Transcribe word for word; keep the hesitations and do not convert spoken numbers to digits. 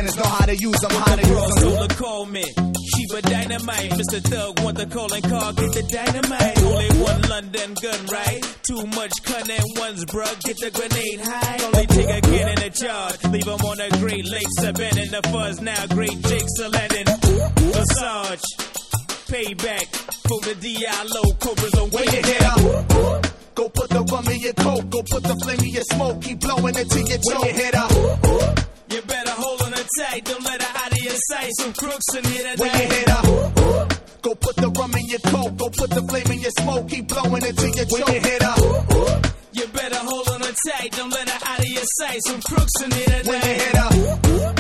bananas, know how to use them, how to use them. Solar call me. Sheba Dynamite, Mister Thug want the calling card, get the dynamite. Only one London gun, right? Too much cunning ones, bruh, get the grenade high. Only take a kid in the charge, leave him on the Great Lakes, abandon the fuzz, now Great Jake's a landing. Massage, payback, for the Diallo, Cobras on When you hit up, go put the rum in your coat, go put the flame in your smoke, keep blowing it till you choke. When you hit up, you better hold on her tight, don't let her out of your sight. Some crooks in here tonight. when you hit up, go put the rum in your coat, go put the flame in your smoke, keep blowing it till you choke. When you hit up, you better hold on her tight, don't let her out of your sight. Some crooks in here tonight. when you hit up.